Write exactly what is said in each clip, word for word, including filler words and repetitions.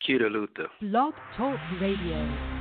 Cuta Luther. Blog Talk Radio.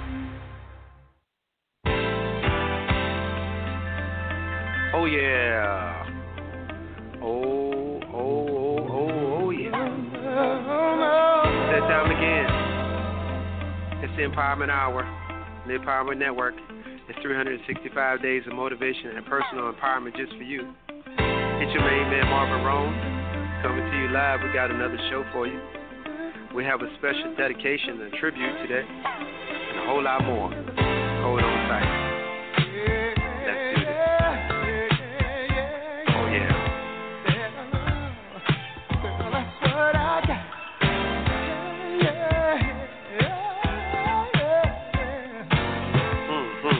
Oh yeah. Oh, oh, oh, oh, oh yeah. That time again. It's the Empowerment Hour, the Empowerment Network. It's three hundred sixty-five days of motivation and personal empowerment just for you. It's your main man, Marvin Rome, coming to you live. We got another show for you. We have a special dedication and tribute today, and a whole lot more. Hold on tight. Let's do this. Oh, yeah. Mm-hmm.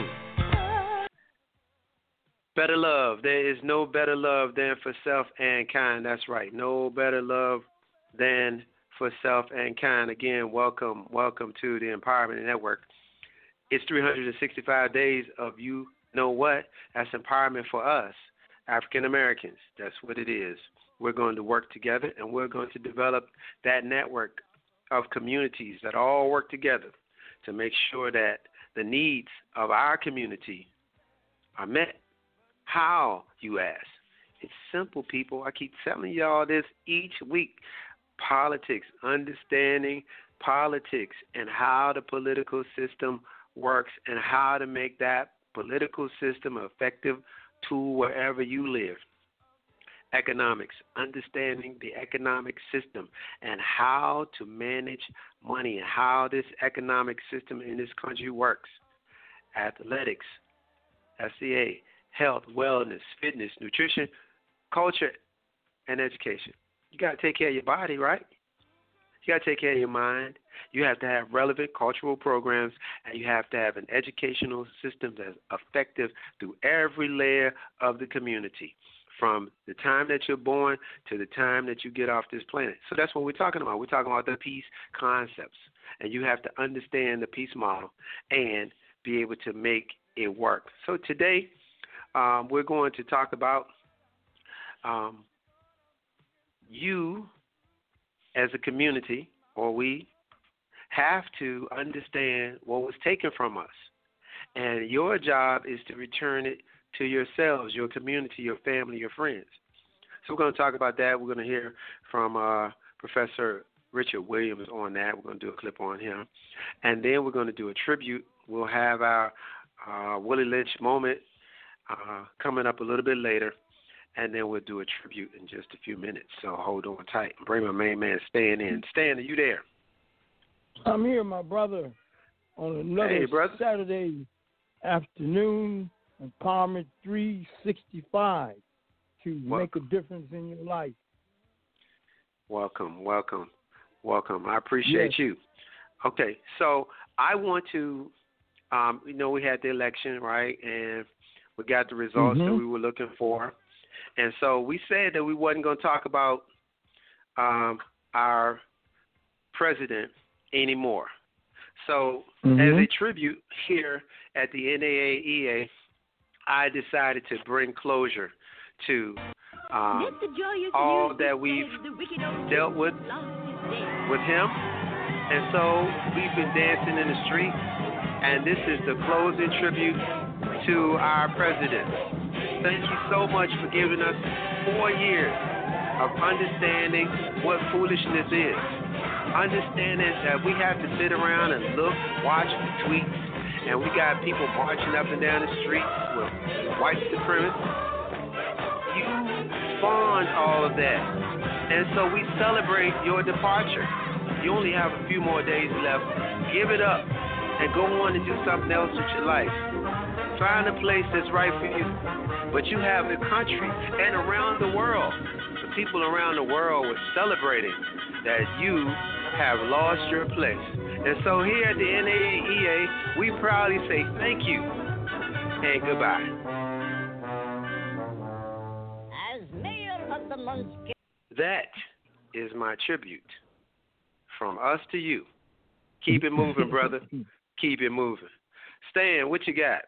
Better love. There is no better love than for self and kind. That's right. No better love than for self and kind. Again, welcome, welcome to the Empowerment Network. It's three hundred sixty-five days of you know what? That's empowerment for us, African Americans. That's what it is. We're going to work together, and we're going to develop that network of communities that all work together to make sure that the needs of our community are met. How, you ask? It's simple, people. I keep telling y'all this each week. Politics, understanding politics and how the political system works and how to make that political system an effective tool wherever you live. Economics, understanding the economic system and how to manage money and how this economic system in this country works. Athletics, S C A, health, wellness, fitness, nutrition, culture, and education. You got to take care of your body, right? You got to take care of your mind. You have to have relevant cultural programs, and you have to have an educational system that's effective through every layer of the community, from the time that you're born to the time that you get off this planet. So that's what we're talking about. We're talking about the peace concepts, and you have to understand the peace model and be able to make it work. So today um, we're going to talk about um, you as a community, or we, have to understand what was taken from us. And your job is to return it to yourselves, your community, your family, your friends. So we're going to talk about that. We're going to hear from uh, Professor Richard Williams on that. We're going to do a clip on him. And then we're going to do a tribute. We'll have our uh, Willie Lynch moment uh, coming up a little bit later. And then we'll do a tribute in just a few minutes. So hold on tight. Bring my main man Stan in. Stan, are you there? I'm here, my brother, on another hey, brother. Saturday afternoon, Empowerment three sixty-five, to welcome. Make a difference in your life. Welcome, welcome, welcome. I appreciate yes. you. Okay, so I want to, um, you know, we had the election, right, and we got the results mm-hmm. that we were looking for. And so we said that we wasn't going to talk about um, our president anymore. So mm-hmm. as a tribute here at the N double A E A, I decided to bring closure to um, all that we've dealt with with him. And so we've been dancing in the street, and this is the closing tribute to our president. Thank you so much for giving us four years of understanding what foolishness is. Understanding that we have to sit around and look, watch the tweets, and we got people marching up and down the streets with white supremacists. You spawned all of that. And so we celebrate your departure. You only have a few more days left. Give it up and go on and do something else with your life. Find a place that's right for you. But you have the country and around the world. The people around the world were celebrating that you have lost your place. And so here at the N double A E A, we proudly say thank you and goodbye. As mayor of the Munchkin. That is my tribute from us to you. Keep it moving, brother. Keep it moving. Stan, what you got?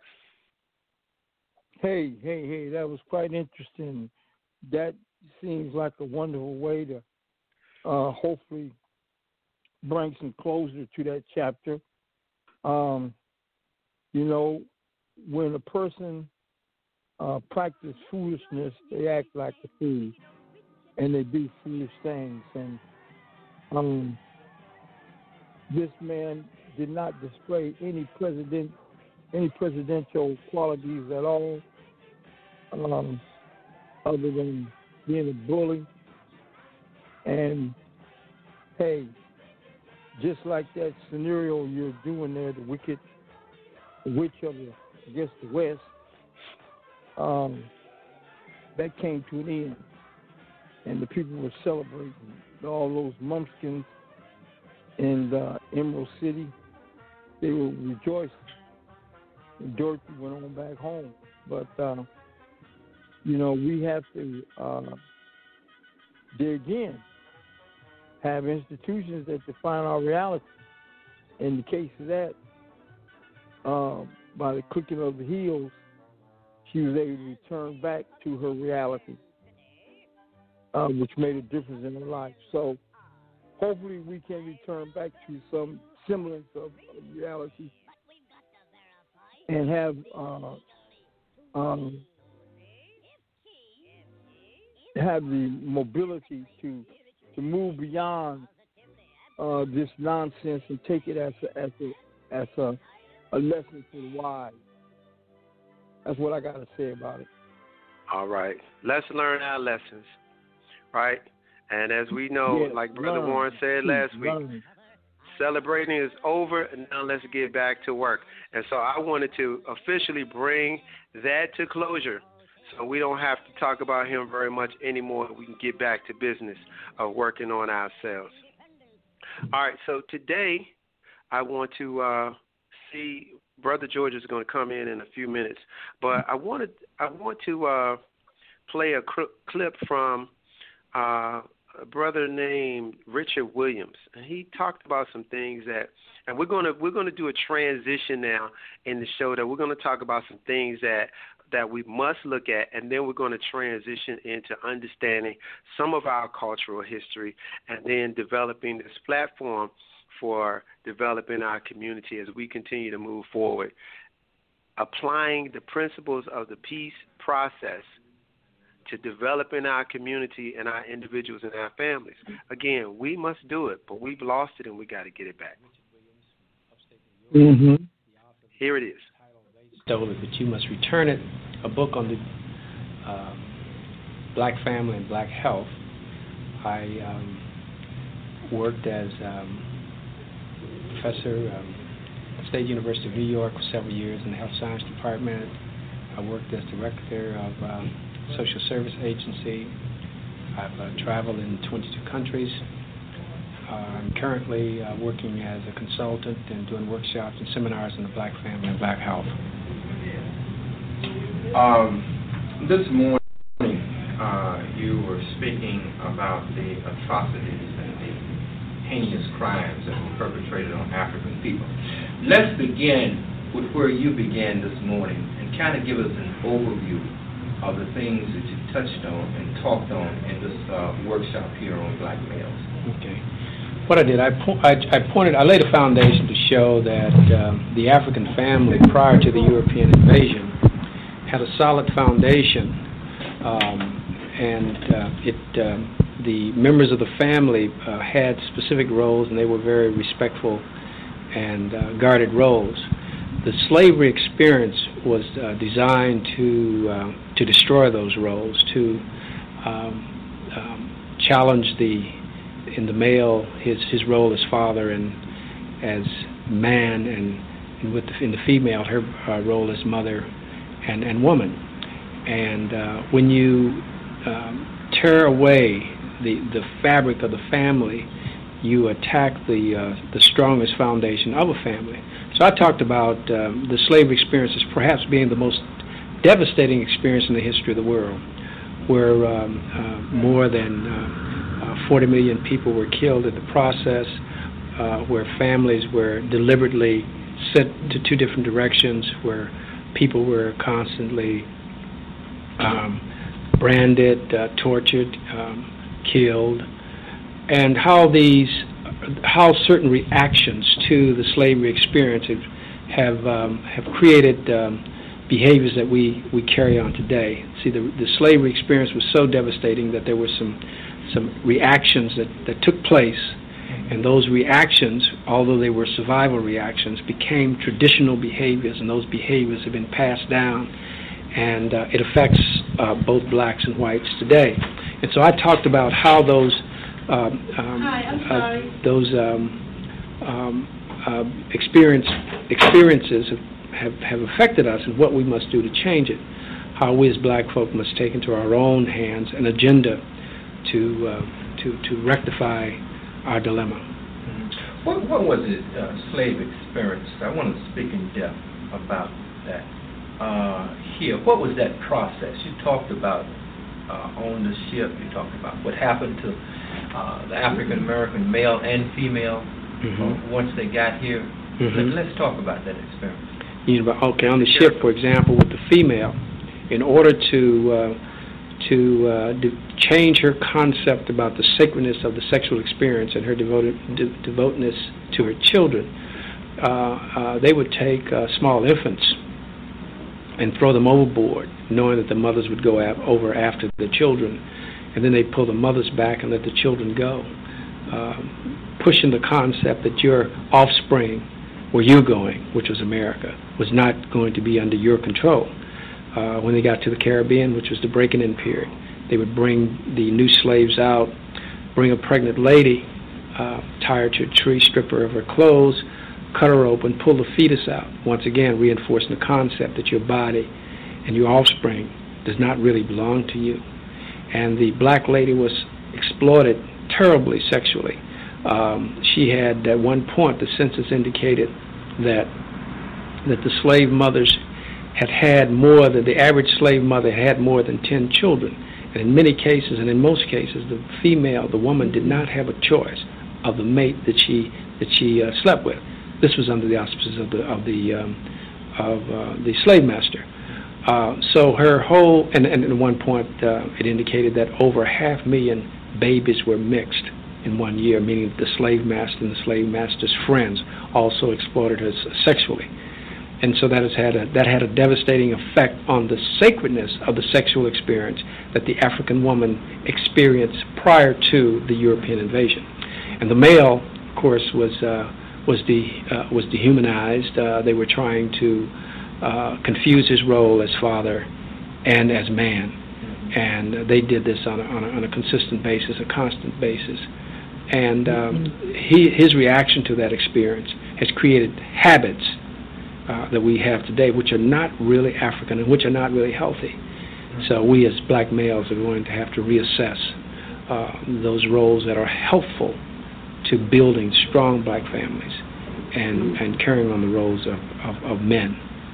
Hey, hey, hey, that was quite interesting. That seems like a wonderful way to uh, hopefully bring some closure to that chapter. Um, you know, when a person uh, practices foolishness, they act like a fool, and they do foolish things. And um, this man did not display any president, any presidential qualities at all, um, other than being a bully. And hey, just like that scenario you're doing there, the wicked the witch of the, I guess, the West, um, that came to an end. And the people were celebrating. All those mumpkins in uh, Emerald City, they were rejoicing. And Dorothy went on back home. But, uh, you know, we have to, uh, there again, have institutions that define our reality. In the case of that, uh, by the clicking of the heels, she was able to return back to her reality, uh, which made a difference in her life. So hopefully we can return back to some semblance of, of reality and have uh, um, have the mobility to to move beyond uh, this nonsense and take it as a, as a, as a, a lesson for the wise. That's what I got to say about it. All right. Let's learn our lessons, right? And as we know, yeah, like Brother learn, Warren said last week, learn. celebrating is over, and now let's get back to work. And so I wanted to officially bring that to closure, so we don't have to talk about him very much anymore. We can get back to business of working on ourselves. All right, so today I want to uh, see Brother George is going to come in in a few minutes, but I wanted I want to uh, play a cr- clip from uh, a brother named Richard Williams, and he talked about some things that, and we're going to we're going to do a transition now in the show that we're going to talk about some things that that we must look at, and then we're going to transition into understanding some of our cultural history, and then developing this platform for developing our community as we continue to move forward, applying the principles of the peace process to developing our community and our individuals and our families. Again, we must do it, but we've lost it and we got to get it back. Mm-hmm. Here it is. Stole it, but you must return it. A book on the uh, black family and black health. I um, worked as um, professor um, at State University of New York for several years in the health science department. I worked as director of um, social service agency. I've uh, traveled in twenty-two countries. Uh, I'm currently uh, working as a consultant and doing workshops and seminars on the black family and black health. Um, this morning, uh, you were speaking about the atrocities and the heinous crimes that were perpetrated on African people. Let's begin with where you began this morning and kind of give us an overview of the things that you touched on and talked on in this uh, workshop here on black males. Okay. What I did, I, po- I, I pointed, I laid a foundation to show that um, the African family prior to the European invasion had a solid foundation, um, and uh, it um, the members of the family uh, had specific roles, and they were very respectful and uh, guarded roles. The slavery experience was uh, designed to uh, to destroy those roles, to um, um, challenge the in the male his his role as father and as man, and, and with the, in the female her uh, role as mother and, and woman. And uh, when you um, tear away the, the fabric of the family, you attack the uh, the strongest foundation of a family. So I talked about um, the slavery experience as perhaps being the most devastating experience in the history of the world, where um, uh, more than uh, uh, forty million people were killed in the process, uh, where families were deliberately sent to two different directions, where people were constantly um, branded, uh, tortured, um, killed, and how these how certain reactions to the slavery experience have have, um, have created um, behaviors that we, we carry on today. See, the, the slavery experience was so devastating that there were some some reactions that, that took place, and those reactions, although they were survival reactions, became traditional behaviors, and those behaviors have been passed down, and uh, it affects uh, both blacks and whites today. And so I talked about how those um, um, Hi, I'm sorry. Uh, those um, um, uh, experience experiences have, have have affected us, and what we must do to change it. How we as black folk must take into our own hands an agenda to uh, to to rectify our dilemma. Mm-hmm. What, what was it, uh, slave experience? I want to speak in depth about that uh, here. What was that process? You talked about uh, on the ship. You talked about what happened to uh, the African American male and female mm-hmm. uh, once they got here. Mm-hmm. Let, let's talk about that experience. You know, okay, on the ship, for example, with the female, in order to uh, to uh, de- change her concept about the sacredness of the sexual experience and her devoted, de- devotedness to her children, uh, uh, they would take uh, small infants and throw them overboard, knowing that the mothers would go af- over after the children, and then they'd pull the mothers back and let the children go, uh, pushing the concept that your offspring, where you're going, which was America, was not going to be under your control. Uh, when they got to the Caribbean, which was the breaking-in period, they would bring the new slaves out, bring a pregnant lady, uh, tie her to a tree, strip her of her clothes, cut her open, pull the fetus out, once again reinforcing the concept that your body and your offspring does not really belong to you. And the black lady was exploited terribly sexually. Um, she had, at one point, the census indicated that that the slave mothers had had more than, the average slave mother had more than ten children. And in many cases, and in most cases, the female, the woman, did not have a choice of the mate that she that she uh, slept with. This was under the auspices of the of the um, of uh, the slave master. Uh, so her whole, and, and at one point, uh, it indicated that over half a million babies were mixed in one year, meaning that the slave master and the slave master's friends also exploited her sexually. And so that has had a, that had a devastating effect on the sacredness of the sexual experience that the African woman experienced prior to the European invasion. And the male, of course, was uh, was de, uh, was dehumanized. Uh, they were trying to uh, confuse his role as father and as man, and they did this on a, on a, on a consistent basis, a constant basis. And um, he, his reaction to that experience has created habits Uh, that we have today, which are not really African and which are not really healthy. So we as black males are going to have to reassess uh, those roles that are helpful to building strong black families and, and carrying on the roles of, of, of men.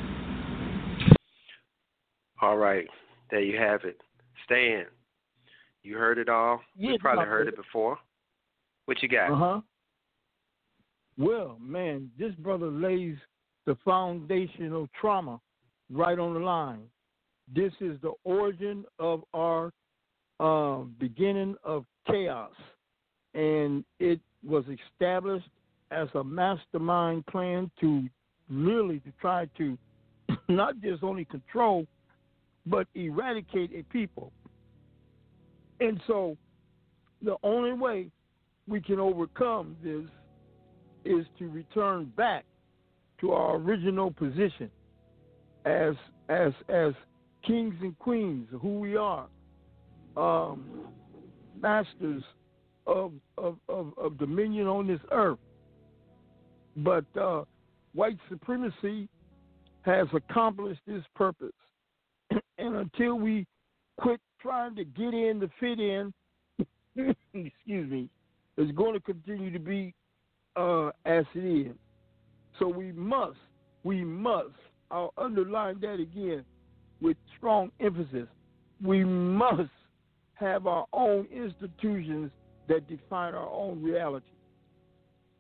All right. There you have it. Stan, you heard it all. Yes, you probably heard it. it before. What you got? Uh-huh. Well, man, this brother lays the foundational trauma right on the line. This is the origin of our uh, beginning of chaos, and it was established as a mastermind plan to really to try to not just only control, but eradicate a people. And so the only way we can overcome this is to return back to our original position as as as kings and queens, who we are, um, masters of, of of of dominion on this earth. But uh, white supremacy has accomplished this purpose, and until we quit trying to get in to fit in, excuse me, it's going to continue to be uh, as it is. So we must, we must, I'll underline that again with strong emphasis, we must have our own institutions that define our own reality.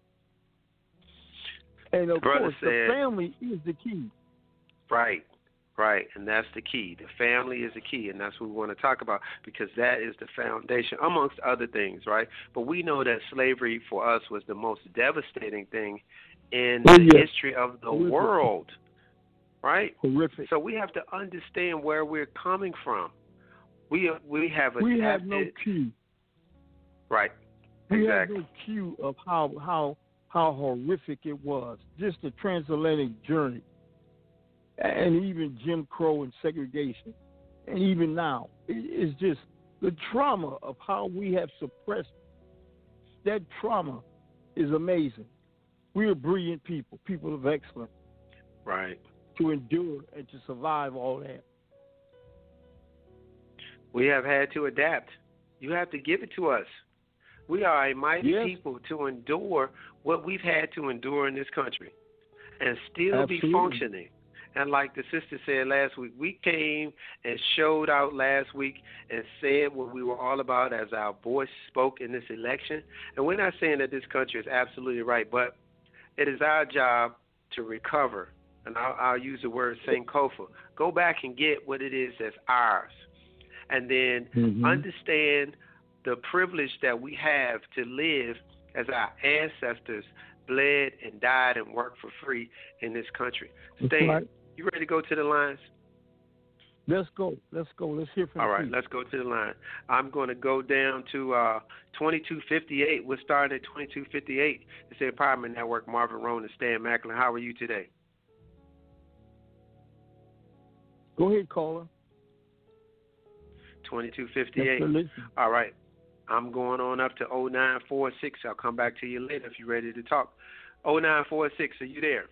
And of Brother course, said, the family is the key. Right. Right, and that's the key. The family is the key, and that's what we want to talk about because that is the foundation, amongst other things, right? But we know that slavery for us was the most devastating thing in Oh, the yes. history of the Horrific. world, right? Horrific. So we have to understand where we're coming from. We we have We adapted. have no cue. Right, We exactly. have no cue of how how how horrific it was. Just the transatlantic journey, and even Jim Crow and segregation, and even now, it, it's just the trauma of how we have suppressed. That trauma is amazing. We are brilliant people, people of excellence, Right. to endure and to survive all that. We have had to adapt. You have to give it to us. We are a mighty Yes. people to endure what we've had to endure in this country and still Absolutely. be functioning. And like the sister said last week, we came and showed out last week and said what we were all about as our voice spoke in this election. And we're not saying that this country is absolutely right, but it is our job to recover. And I'll, I'll use the word Sankofa. Go back and get what it is that's ours. And then Mhm. understand the privilege that we have to live as our ancestors bled and died and worked for free in this country. That's Stan, right. you ready to go to the lines? Let's go. Let's go. Let's hear from All the right, people. let's go to the line. I'm going to go down to uh, twenty-two fifty-eight. We're starting at twenty-two fifty-eight. It's the Empowerment Network. Marvin Roan and Stan Macklin. How are you today? Go ahead, caller. twenty-two Let's fifty-eight. listen. All right. I'm going on up to oh nine four six. I'll come back to you later if you're ready to talk. oh nine four six, are you there?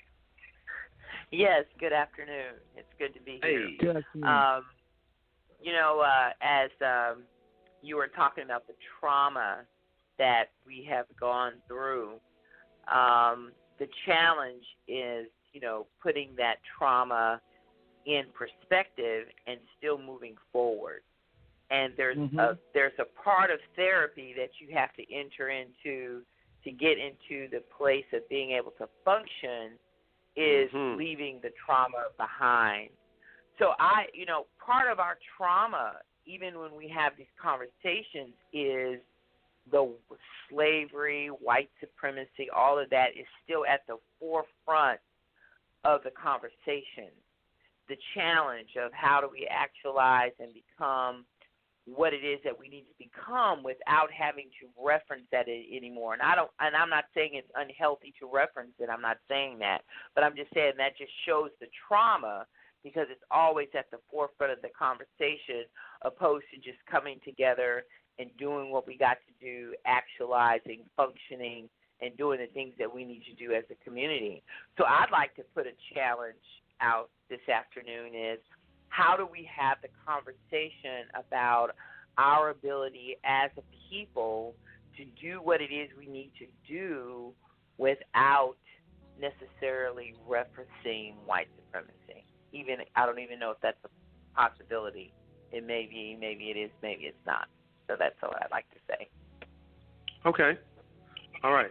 Yes, good afternoon. It's good to be here. Hey. Good afternoon. Um, you know, uh, as um, you were talking about the trauma that we have gone through, um, the challenge is, you know, putting that trauma in perspective and still moving forward. And there's Mhm. a there's a part of therapy that you have to enter into to get into the place of being able to function is Mhm. leaving the trauma behind. So I, you know, part of our trauma, even when we have these conversations, is the slavery, white supremacy, all of that is still at the forefront of the conversation. The challenge of how do we actualize and become what it is that we need to become without having to reference that anymore. And I don't, and I'm not saying it's unhealthy to reference it. I'm not saying that, but I'm just saying that just shows the trauma because it's always at the forefront of the conversation, opposed to just coming together and doing what we got to do, actualizing, functioning, and doing the things that we need to do as a community. So I'd like to put a challenge out this afternoon is, how do we have the conversation about our ability as a people to do what it is we need to do without necessarily referencing white supremacy? Even I don't even know if that's a possibility. It may be, maybe it is, maybe it's not. So that's all I'd like to say. Okay. All right.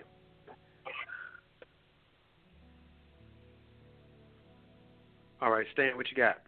All right, Stan, what you got?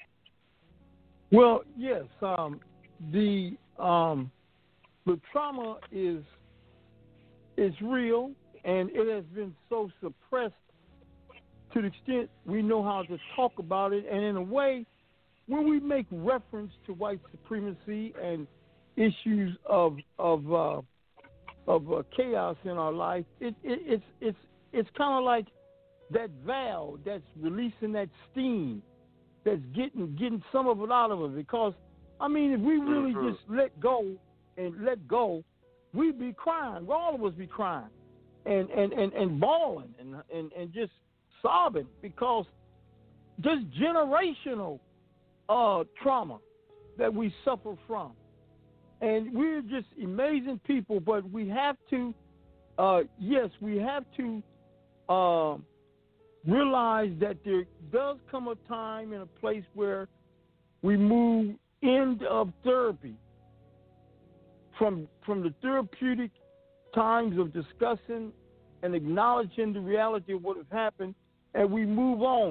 Well, yes. Um, the um, the trauma is is real, and it has been so suppressed to the extent we know how to talk about it. And in a way, when we make reference to white supremacy and issues of of uh, of uh, chaos in our life, it, it, it's it's it's kind of like that valve that's releasing that steam, that's getting getting some of it out of it. Because I mean, if we really Mhm. just let go and let go, we'd be crying. All of us be crying and and and, and bawling and, and and just sobbing because just generational uh, trauma that we suffer from. And we're just amazing people, but we have to, uh, yes, we have to uh, realize that there does come a time and a place where we move end of therapy from from the therapeutic times of discussing and acknowledging the reality of what has happened, and we move on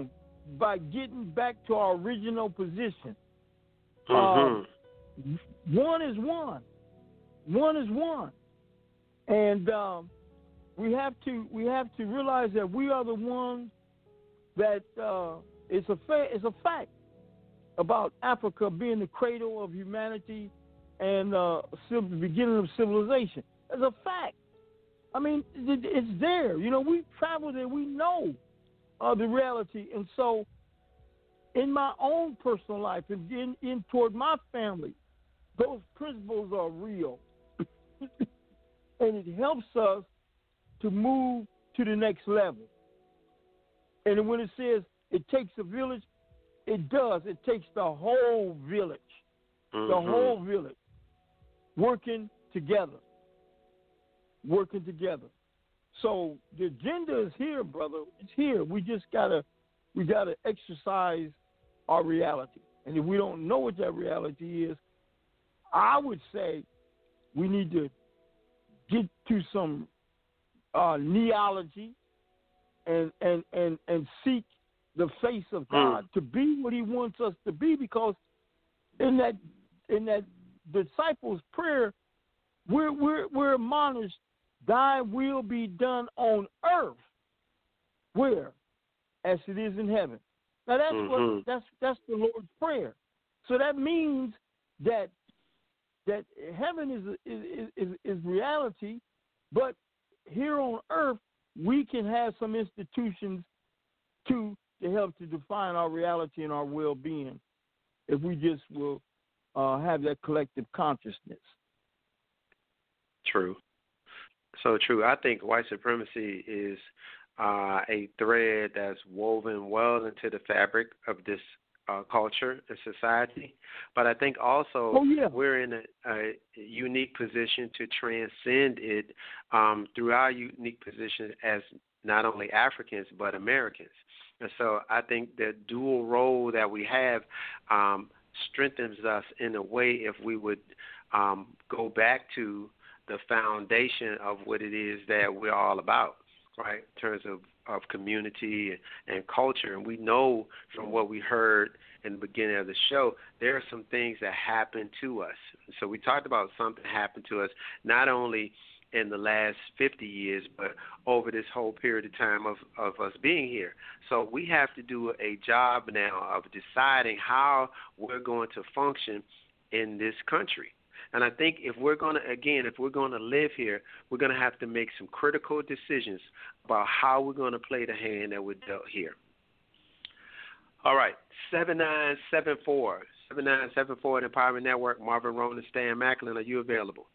by getting back to our original position. Mm-hmm. Uh, one is one. One is one. And um, we have to we have to realize that we are the ones that uh, it's a fa- it's a fact about Africa being the cradle of humanity and uh, the beginning of civilization. It's a fact. I mean, it, it's there. You know, we travel there. We know uh, the reality. And so in my own personal life and in, in toward my family, those principles are real. And it helps us to move to the next level. And when it says it takes a village, it does. It takes the whole village, mm-hmm. the whole village working together, working together. So the agenda is here, brother. It's here. We just gotta, we gotta exercise our reality. And if we don't know what that reality is, I would say we need to get to some uh, neology and, and, and, and seek the face of God mm. to be what he wants us to be, because in that in that disciples' prayer, we're we're we're admonished, thy will be done on earth, where? As it is in heaven. Now that's mm-hmm. what that's that's the Lord's prayer. So that means that that heaven is is, is is reality, but here on earth we can have some institutions to to help to define our reality and our well-being if we just will uh, have that collective consciousness. True. So true. I think white supremacy is uh, a thread that's woven well into the fabric of this uh, culture and society. But I think also oh, yeah. we're in a, a unique position to transcend it um, through our unique position as not only Africans but Americans. And so I think the dual role that we have um, strengthens us in a way if we would um, go back to the foundation of what it is that we're all about, right, in terms of, of community and, and culture. And we know from what we heard in the beginning of the show, there are some things that happen to us. So we talked about something happened to us not only in the last fifty years, but over this whole period of time of, of us being here. So we have to do a job now of deciding how we're going to function in this country. And I think if we're going to, again, if we're going to live here, we're going to have to make some critical decisions about how we're going to play the hand that we're dealt here. All right, seven nine seven four, seven nine seven four, the Empowerment Network, Marvin Rowan and Stan Macklin, are you available?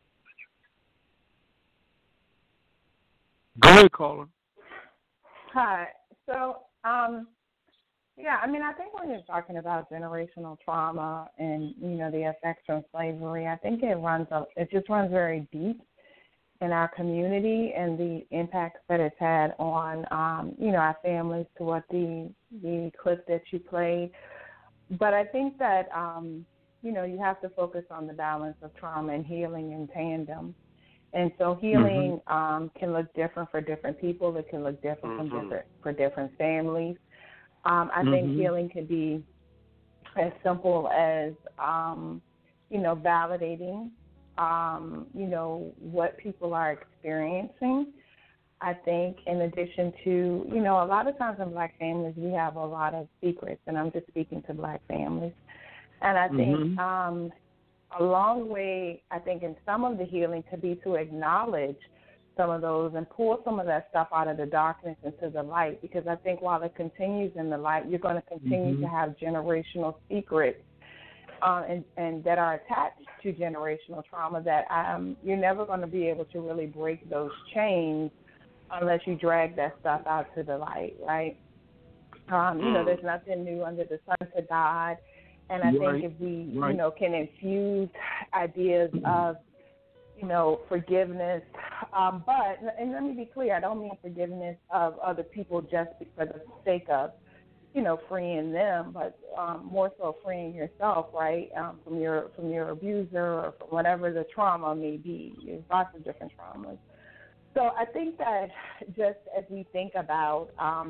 Go ahead, caller. Hi. So, um, yeah, I mean, I think when you're talking about generational trauma and, you know, the effects from slavery, I think it runs, it just runs very deep in our community and the impacts that it's had on, um, you know, our families, to what the the clip that you played. But I think that, um, you know, you have to focus on the balance of trauma and healing in tandem. And so healing mm-hmm. um, can look different for different people. It can look different mm-hmm. from different for different families. Um, I mm-hmm. think healing can be as simple as, um, you know, validating, um, you know, what people are experiencing. I think in addition to, you know, a lot of times in Black families we have a lot of secrets, and I'm just speaking to Black families. And I think mm-hmm. um, a long way, I think, in some of the healing to be to acknowledge some of those and pull some of that stuff out of the darkness into the light, because I think while it continues in the light, you're going to continue mm-hmm. to have generational secrets uh, and, and that are attached to generational trauma that um, you're never going to be able to really break those chains unless you drag that stuff out to the light, right? Um, you know, there's nothing new under the sun to God. And I right. think if we, right. you know, can infuse ideas of, you know, forgiveness, um, but, and let me be clear, I don't mean forgiveness of other people just for the sake of, you know, freeing them, but um, more so freeing yourself, right, um, from your from your abuser or from whatever the trauma may be. There's lots of different traumas. So I think that just as we think about, um,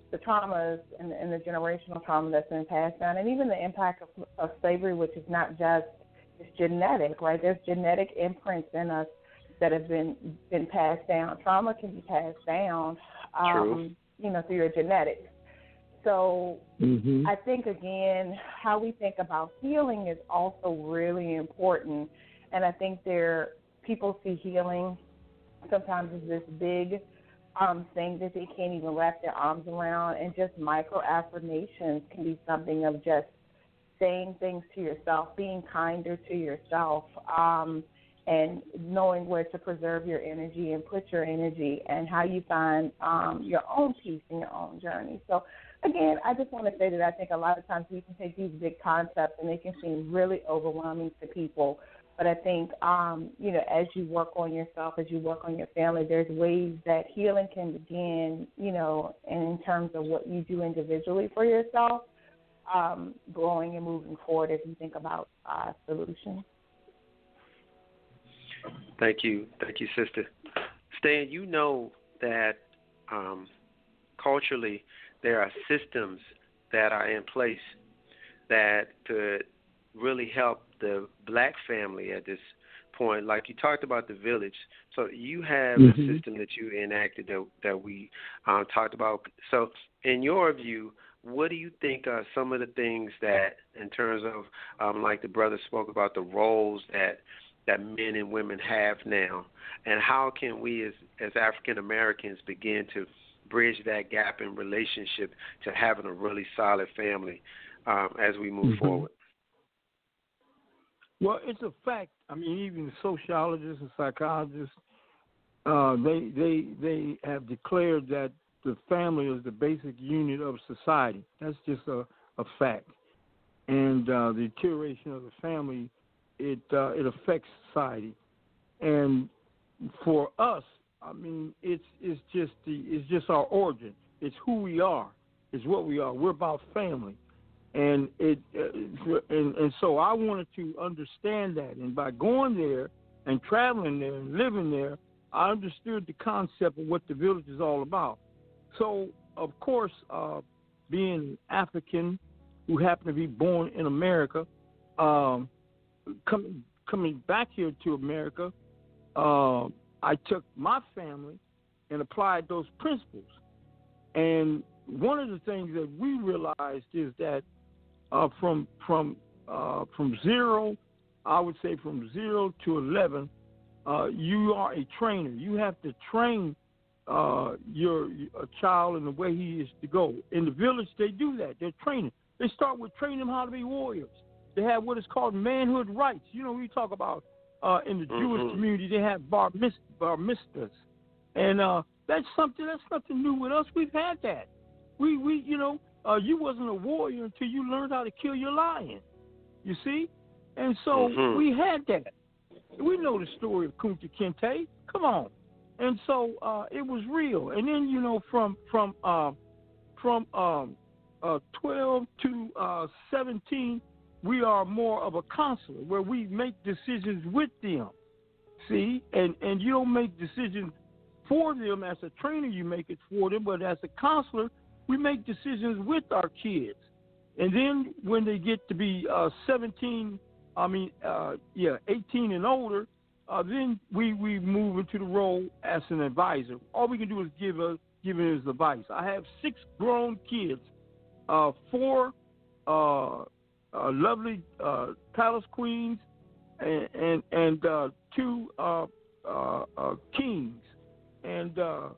the traumas and the, and the generational trauma that's been passed down, and even the impact of, of slavery, which is not just it's genetic, right? There's genetic imprints in us that have been been passed down. Trauma can be passed down, um, you know, through your genetics. So mm-hmm. I think, again, how we think about healing is also really important. And I think there people see healing sometimes as this big um, thing that they can't even wrap their arms around. And just micro affirmations can be something of just saying things to yourself, being kinder to yourself, um, and knowing where to preserve your energy and put your energy, and how you find um, your own peace in your own journey. So, again, I just want to say that I think a lot of times we can take these big concepts and they can seem really overwhelming to people. But I think, um, you know, as you work on yourself, as you work on your family, there's ways that healing can begin, you know, and in terms of what you do individually for yourself, um, growing and moving forward as you think about uh, solutions. Thank you. Thank you, sister. Stan, you know that um, culturally there are systems that are in place that could really help the black family at this point. Like you talked about the village. So you have mm-hmm. a system that you enacted that, that we um, talked about. So in your view, what do you think are some of the things that, in terms of, um, like the brother spoke about, the roles that that men and women have now, and how can we as, as African Americans begin to bridge that gap in relationship to having a really solid family um, as we move mm-hmm. forward? Well, it's a fact. I mean, even sociologists and psychologists, uh, they they they have declared that the family is the basic unit of society. That's just a, a fact. And uh, the deterioration of the family, it uh, it affects society. And for us, I mean, it's it's just the it's just our origin. It's who we are. It's what we are. We're about family. And it, uh, and, and so I wanted to understand that, and by going there and traveling there and living there, I understood the concept of what the village is all about. So, of course, uh, being African, who happened to be born in America, um, coming coming back here to America, uh, I took my family and applied those principles. And one of the things that we realized is that Uh, from from uh, from zero, I would say from zero to eleven, uh, you are a trainer. You have to train uh, your a child in the way he is to go. In the village, they do that. They're training. They start with training them how to be warriors. They have what is called manhood rights. You know, we talk about uh, in the mm-hmm. Jewish community, they have bar, mis- bar mitzvahs, and uh, that's something that's nothing new with us. We've had that. We we you know. Uh, you wasn't a warrior until you learned how to kill your lion, you see? And so mm-hmm. we had that. We know the story of Kunta Kinte. Come on. And so uh, it was real. And then, you know, from from uh, from um, uh, twelve to uh, seventeen, we are more of a counselor where we make decisions with them, see? And, and you don't make decisions for them as a trainer, you make it for them, but as a counselor, we make decisions with our kids. And then when they get to be uh, seventeen, I mean, uh, yeah, eighteen and older, uh, then we, we move into the role as an advisor. All we can do is give us give us advice. I have six grown kids, uh, four uh, uh, lovely uh, palace queens, and and, and uh, two uh, uh, uh, kings. And uh,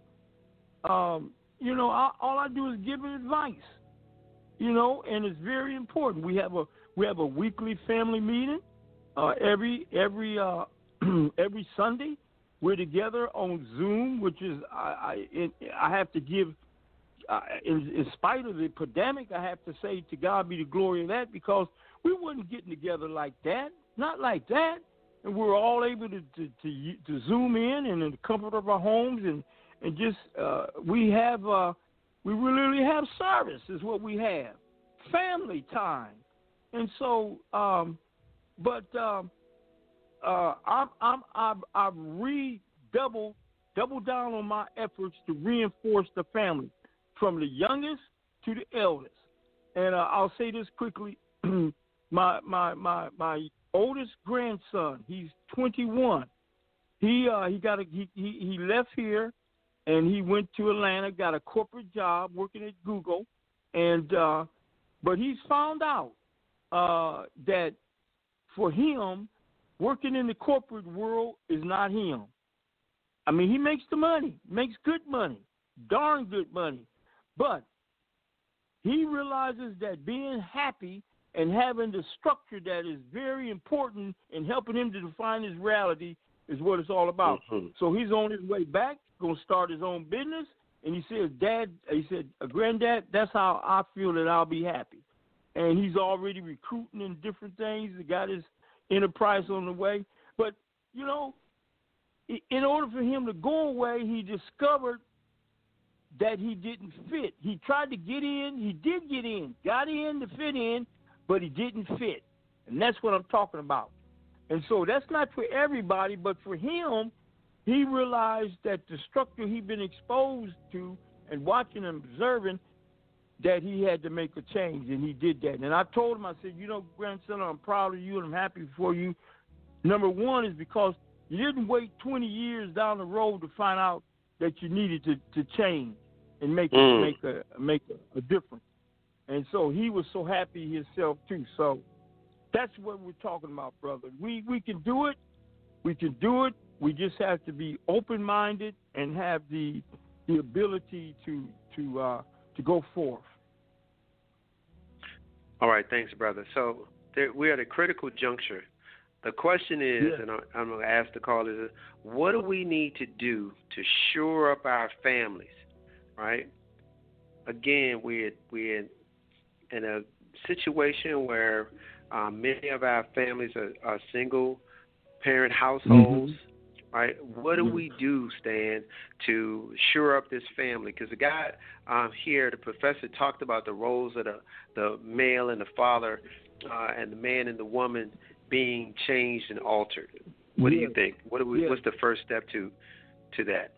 um, You know, I, all I do is give it advice, you know, and it's very important. We have a we have a weekly family meeting uh, every every uh, every Sunday. We're together on Zoom, which is I I, it, I have to give, uh, in, in spite of the pandemic, I have to say to God be the glory of that, because we wasn't getting together like that, not like that, and we were all able to to, to, to Zoom in and in the comfort of our homes and. And just uh, we have, uh, we really have service is what we have, family time, and so, um, but um, uh, I'm I'm I've, I've redoubled double down on my efforts to reinforce the family from the youngest to the eldest. And uh, I'll say this quickly: my my my my oldest grandson, he's twenty-one. He uh, he got a he, he he left here, and he went to Atlanta, got a corporate job working at Google, and uh, but he's found out uh, that for him, working in the corporate world is not him. I mean, he makes the money, makes good money, darn good money, but he realizes that being happy and having the structure that is very important in helping him to define his reality is what it's all about. Mm-hmm. So he's on his way back, going to start his own business, and he says, Dad, he said, Granddad, that's how I feel that I'll be happy. And he's already recruiting in different things. He got his enterprise on the way. But, you know, in order for him to go away, he discovered that he didn't fit. He tried to get in. He did get in, got in to fit in, but he didn't fit. And that's what I'm talking about. And so that's not for everybody, but for him, he realized that the structure he'd been exposed to and watching and observing, that he had to make a change, and he did that. And I told him, I said, you know, grandson, I'm proud of you and I'm happy for you. Number one is because you didn't wait twenty years down the road to find out that you needed to, to change and make mm. a, make a make a, a difference. And so he was so happy himself too. So that's what we're talking about, brother. We we can do it. We can do it. We just have to be open-minded and have the the ability to to uh, to go forth. All right, thanks, brother. So there, we're at a critical juncture. The question is, yeah. and I, I'm going to ask the callers, what do we need to do to shore up our families, right? Again, we're, we're in a situation where um, many of our families are, are single-parent households, mm-hmm. right? What do mm-hmm. we do, Stan, to shore up this family? Because the guy um, here, the professor, talked about the roles of the, the male and the father uh, and the man and the woman being changed and altered. What yeah. do you think? What do we, yeah. What's the first step to to that?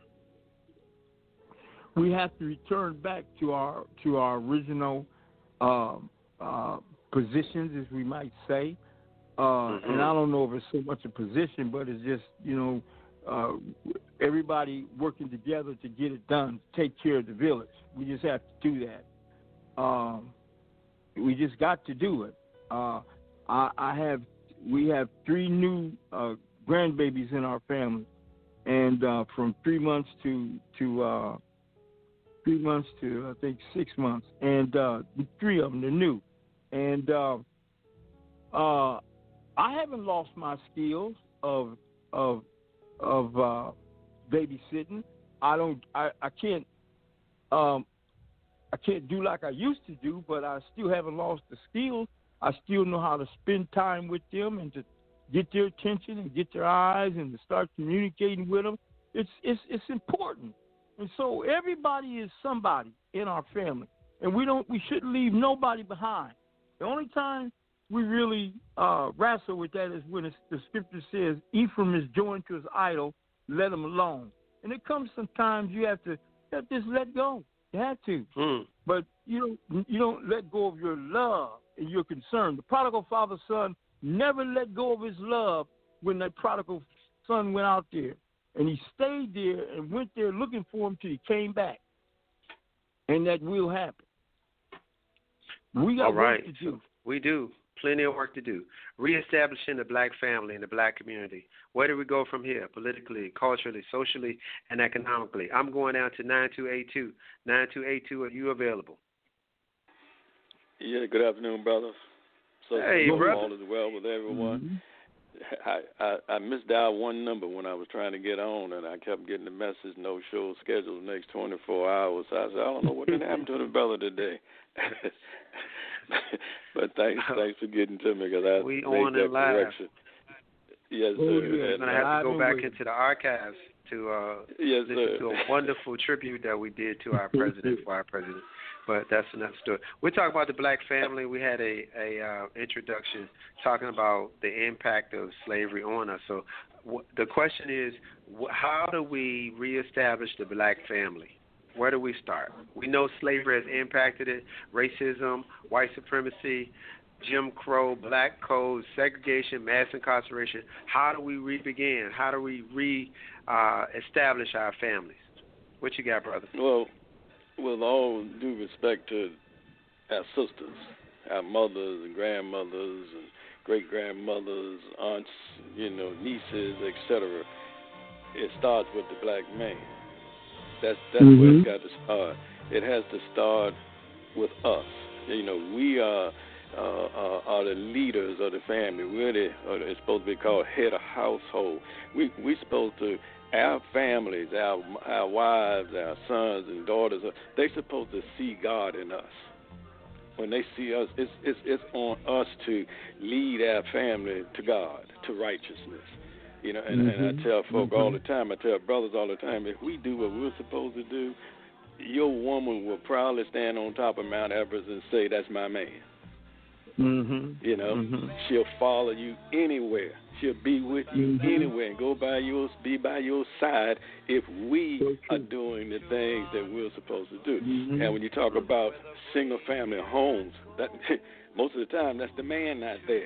We have to return back to our to our original uh, uh, positions, as we might say. Uh, mm-hmm. And I don't know if it's so much a position, but it's just, you know, uh, everybody working together to get it done, take care of the village. We just have to do that. Um, we just got to do it. Uh, I, I have. We have three new uh, grandbabies in our family, and uh, from three months to to uh, three months to I think six months, and uh, three of them they're new, and uh, uh, I haven't lost my skills of of of uh, babysitting. I don't. I, I can't. Um, I can't do like I used to do, but I still haven't lost the skills. I still know how to spend time with them and to get their attention and get their eyes and to start communicating with them. It's it's it's important. And so everybody is somebody in our family, and we don't we shouldn't leave nobody behind. The only time we really uh, wrestle with that is when it's, the scripture says, Ephraim is joined to his idol, let him alone. And it comes sometimes you have to, you have to just let go. You have to. Mm. But you don't, you don't let go of your love and your concern. The prodigal father son never let go of his love when that prodigal son went out there. And he stayed there and went there looking for him till he came back. And that will happen. We got All right. work to do. We do. Plenty of work to do. Reestablishing the black family and the black community. Where do we go from here? Politically, culturally, socially, and economically. I'm going down to nine two eight two. nine two eight two, are you available? Yeah, good afternoon, brothers. So hey, brother. All is well with everyone. Mm-hmm. I, I, I misdialed one number when I was trying to get on, and I kept getting the message, no show scheduled the next twenty-four hours. So I said, I don't know what did happen to the brother today. But thanks, thanks for getting to me because I we made on that live. correction. Yes, sir. We're going to have to go back into the archives to uh, yes, listen sir. to a wonderful tribute that we did to our president, for our president. But that's another story. We're talking about the black family. We had a, a uh, introduction talking about the impact of slavery on us. So w- the question is, w- how do we reestablish the black family? Where do we start? We know slavery has impacted it, racism, white supremacy, Jim Crow, black codes, segregation, mass incarceration. How do we re-begin? How do we re-establish uh, our families? What you got, brother? Well, with all due respect to our sisters, our mothers and grandmothers and great-grandmothers, aunts, you know, nieces, et cetera, it starts with the black man. That's that's mm-hmm. where it's got to start. It has to start with us. You know, we are uh, uh, are the leaders of the family. We're the, or it's supposed to be called head of household. We we supposed to, our families, our our wives, our sons and daughters, they're supposed to see God in us. When they see us, it's it's it's on us to lead our family to God, to righteousness. You know, and, mm-hmm. and I tell folk mm-hmm. all the time, I tell brothers all the time, if we do what we're supposed to do, your woman will proudly stand on top of Mount Everest and say, that's my man. Mm-hmm. You know, mm-hmm. she'll follow you anywhere. She'll be with you mm-hmm. anywhere and go by your, be by your side if we so are doing the things that we're supposed to do. Mm-hmm. And when you talk about single-family homes, that most of the time that's the man not there.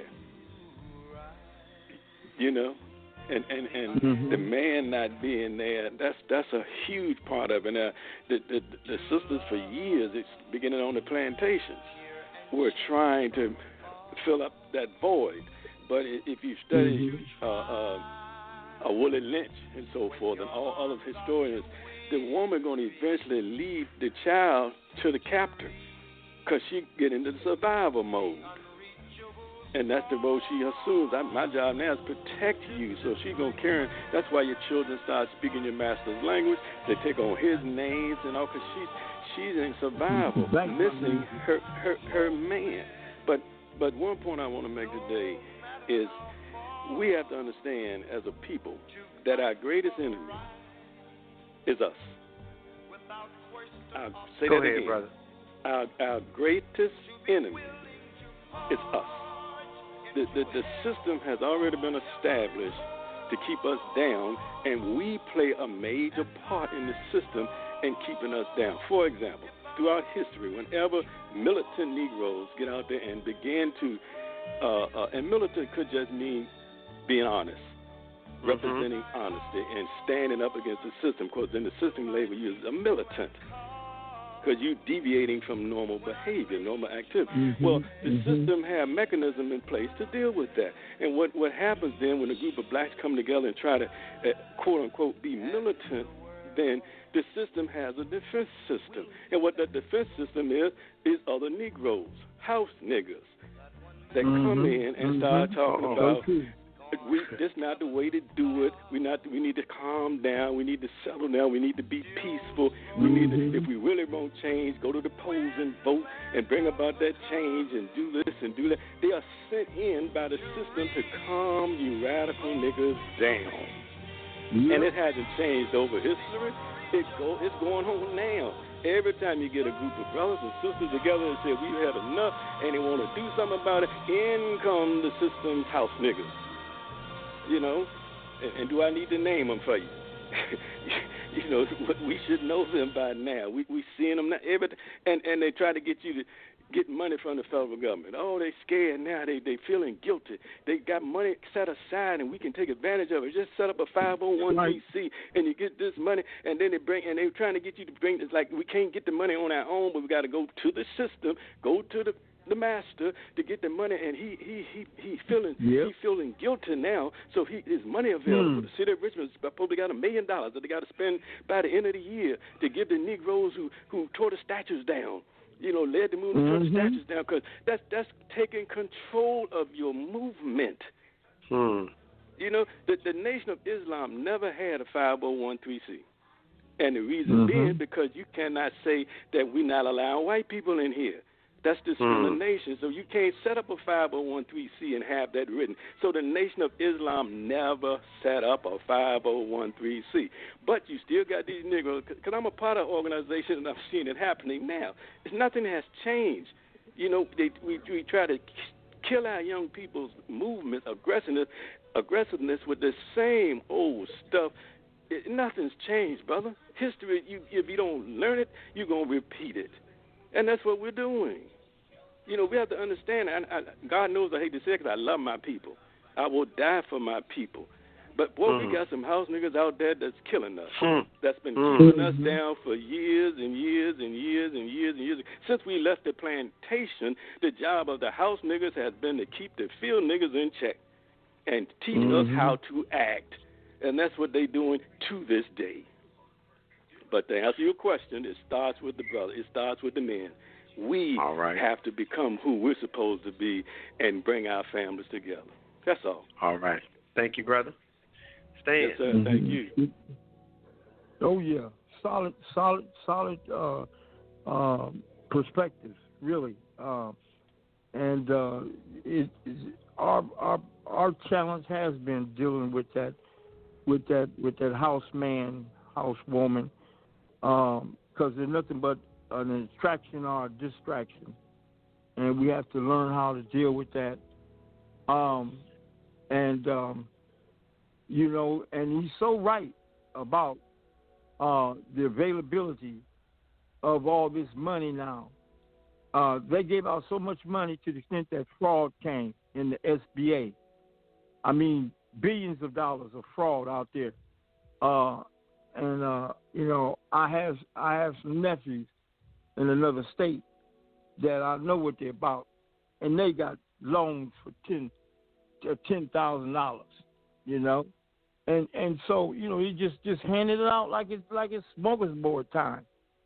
You know? And and, and mm-hmm. the man not being there, that's that's a huge part of it. Now, the, the the sisters for years, it's beginning on the plantations, were trying to fill up that void. But if you study mm-hmm. uh, uh, uh, Willie Lynch and so forth, and all other historians, the woman going to eventually leave the child to the captor because she get into the survival mode. And that's the role she assumes. I, my job now is protect you. So she's going to carry. That's why your children start speaking your master's language. They take on his names and all, because she's she's in survival, missing her, her her man. But but one point I want to make today is we have to understand as a people that our greatest enemy is us. I'll say Go that ahead, again. brother. Our our greatest enemy is us. The, the, the system has already been established to keep us down, and we play a major part in the system in keeping us down. For example, throughout history, whenever militant Negroes get out there and begin to, uh, uh, and militant could just mean being honest, mm-hmm. representing honesty, and standing up against the system, because in the system label you as a militant. Because you're deviating from normal behavior, normal activity. Mm-hmm. Well, the mm-hmm. system have mechanism in place to deal with that. And what, what happens then when a group of blacks come together and try to, uh, quote-unquote, be militant, then the system has a defense system. And what that defense system is, is other Negroes, house niggas, that mm-hmm. come in and mm-hmm. start talking Uh-oh. about... Okay. We, that's not the way to do it. We not. We need to calm down. We need to settle down. We need to be peaceful. We need to, if we really want change, go to the polls and vote and bring about that change and do this and do that. They are sent in by the system to calm you radical niggas down. Yep. And it hasn't changed over history. It go, it's going on now. Every time you get a group of brothers and sisters together and say, we've had enough, and they want to do something about it, in come the system's house niggas. You know, and, and do I need to name them for you? You know, we should know them by now. We we seeing them now. Every, and, and they try to get you to get money from the federal government. Oh, they scared now. They they feeling guilty. They got money set aside, and we can take advantage of it. Just set up a five oh one c, and you get this money, and then they bring, and they're trying to get you to bring. It's like we can't get the money on our own, but we got to go to the system, go to the the master to get the money, and he he he he feeling yep. he feeling guilty now. So he his money available. Hmm. The city of Richmond probably got a million dollars that they got to spend by the end of the year to give the Negroes who who tore the statues down. You know, led the movement to mm-hmm. tore the statues down, because that's that's taking control of your movement. Hmm. You know, the the Nation of Islam never had a five oh one c, and the reason mm-hmm. being because you cannot say that we're not allowing white people in here. That's discrimination. Mm. So you can't set up a five oh one c and have that written. So the Nation of Islam never set up a five oh one c. But you still got these Negroes, because I'm a part of an organization and I've seen it happening now. It's, nothing has changed. You know, they, we, we try to kill our young people's movement, aggressiveness, aggressiveness with the same old stuff It, nothing's changed, brother. History, you, if you don't learn it, you're going to repeat it. And that's what we're doing. You know, we have to understand, and I, God knows I hate to say it because I love my people. I will die for my people. But, boy, mm. we got some house niggas out there that's killing us, mm. that's been mm. keeping us down for years and years and years and years and years. Since we left the plantation, the job of the house niggas has been to keep the field niggas in check and teach mm-hmm. us how to act. And that's what they're doing to this day. But to answer your question, it starts with the brother. It starts with the men. We all right. have to become who we're supposed to be and bring our families together. That's all. All right. Thank you, brother. Stay yes, sir. Mm-hmm. Thank you. Oh, yeah. Solid, solid, solid uh, uh, perspective, really. Uh, and uh, it, it, our our our challenge has been dealing with that, with that, with that house man, house woman, because um, they're nothing but an attraction or a distraction, and we have to learn how to deal with that. Um, and um, you know, and he's so right about uh, the availability of all this money now. Uh, they gave out so much money to the extent that fraud came in the S B A. I mean, billions of dollars of fraud out there. Uh, and uh, you know, I have I have some nephews in another state that I know what they're about, and they got loans for ten ten thousand dollars. You know. And and so, you know, he just, just handed it out like it's like it's smorgasbord time.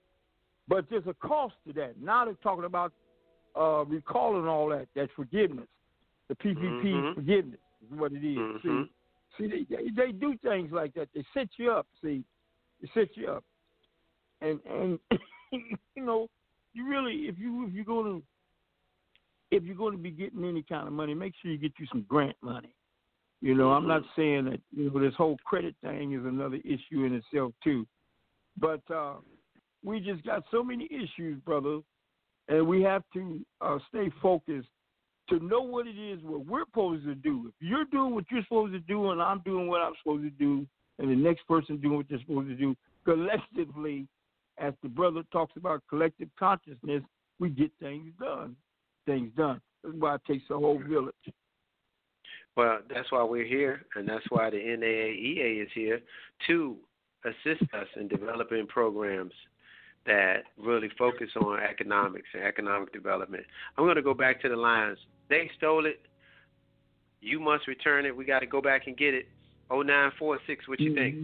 But there's a cost to that. Now they're talking about uh, recalling all that, that forgiveness. The P P P mm-hmm. forgiveness is what it is. Mm-hmm. See, see they, they do things like that. They set you up, see. They set you up. And, and you know, you really, if, you, if you're going to if you're going to be getting any kind of money, make sure you get you some grant money. You know, I'm not saying that, you know, this whole credit thing is another issue in itself, too. But uh, we just got so many issues, brother, and we have to uh, stay focused to know what it is, what we're supposed to do. If you're doing what you're supposed to do and I'm doing what I'm supposed to do and the next person doing what they're supposed to do, collectively, as the brother talks about collective consciousness, we get things done. Things done. That's why it takes a whole village. Well, that's why we're here, and that's why the N double A E A is here to assist us in developing programs that really focus on economics and economic development. I'm going to go back to the lines. They stole it. You must return it. We got to go back and get it. oh nine four six, what you think?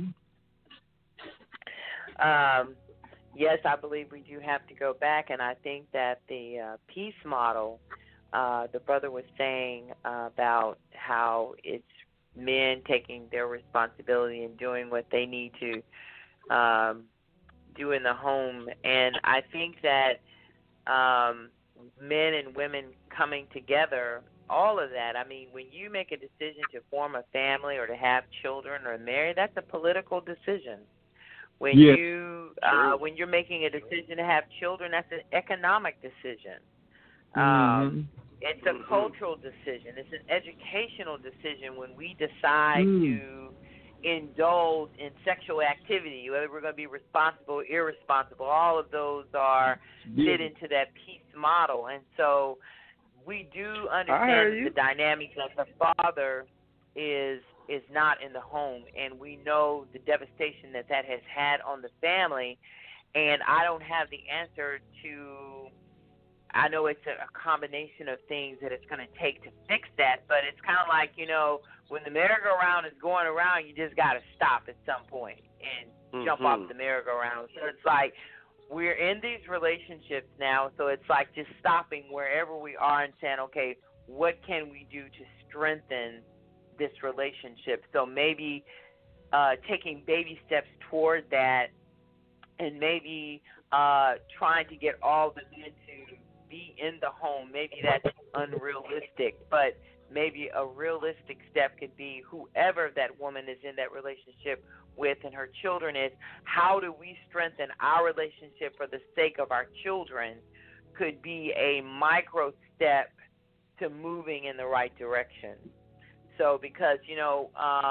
Um, yes, I believe we do have to go back, and I think that the uh, peace model, uh, the brother was saying uh, about how it's men taking their responsibility and doing what they need to um, do in the home. And I think that um, men and women coming together, all of that, I mean, when you make a decision to form a family or to have children or marry, that's a political decision. When yes. you uh, when you're making a decision to have children, that's an economic decision. Um, mm-hmm. It's a mm-hmm. cultural decision. It's an educational decision when we decide mm. to indulge in sexual activity, whether we're going to be responsible or irresponsible. All of those are yeah. fit into that peace model. And so we do understand the dynamics that the father is is not in the home, and we know the devastation that that has had on the family. And I don't have the answer to, I know it's a, a combination of things that it's going to take to fix that, but it's kind of like, you know, when the merry-go-round is going around, you just got to stop at some point and mm-hmm. jump off the merry-go-round. So it's like we're in these relationships now, so it's like just stopping wherever we are and saying, okay, what can we do to strengthen this relationship? So maybe uh, taking baby steps toward that, and maybe uh, trying to get all the men to be in the home. Maybe that's unrealistic, but maybe a realistic step could be whoever that woman is in that relationship with and her children is, how do we strengthen our relationship for the sake of our children could be a micro step to moving in the right direction. So because, you know, um,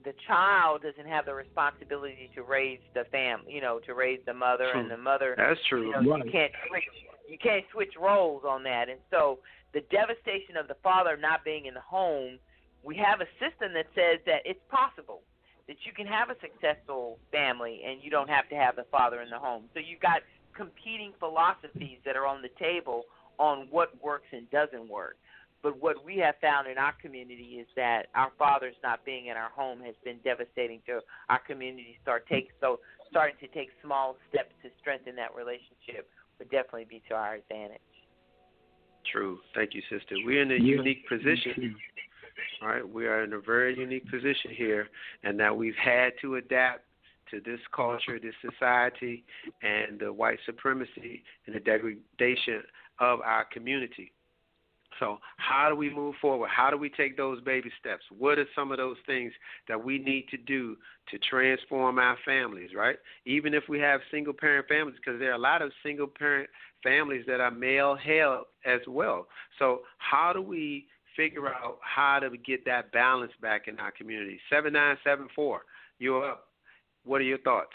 the child doesn't have the responsibility to raise the family, you know, to raise the mother, True. and the mother. That's true. You know, Right. you can't switch. You can't switch roles on that, and so the devastation of the father not being in the home. We have a system that says that it's possible that you can have a successful family and you don't have to have the father in the home. So you've got competing philosophies that are on the table on what works and doesn't work. But what we have found in our community is that our fathers not being in our home has been devastating to our community. Start take so starting to take small steps to strengthen that relationship would definitely be to our advantage. True. Thank you, sister. We're in a Yeah. unique position. All right, we are in a very unique position here, and that we've had to adapt to this culture, this society, and the white supremacy and the degradation of our community. So how do we move forward? How do we take those baby steps? What are some of those things that we need to do to transform our families, right? Even if we have single-parent families, because there are a lot of single-parent families that are male-held as well. So how do we figure out how to get that balance back in our community? seven nine seven four, you're up. What are your thoughts?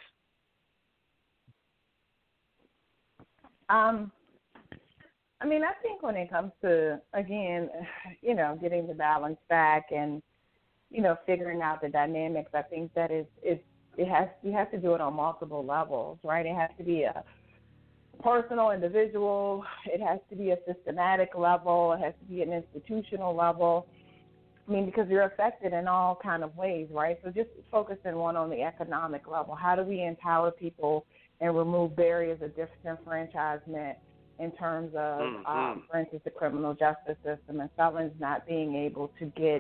Um, I mean, I think when it comes to, again, you know, getting the balance back and, you know, figuring out the dynamics, I think that is, it, it has, you have to do it on multiple levels, right? It has to be a personal, individual. It has to be a systematic level. It has to be an institutional level. I mean, because you're affected in all kind of ways, right? So just focusing one on the economic level. How do we empower people and remove barriers of disenfranchisement in terms of, mm-hmm. um, for instance, the criminal justice system and felons not being able to get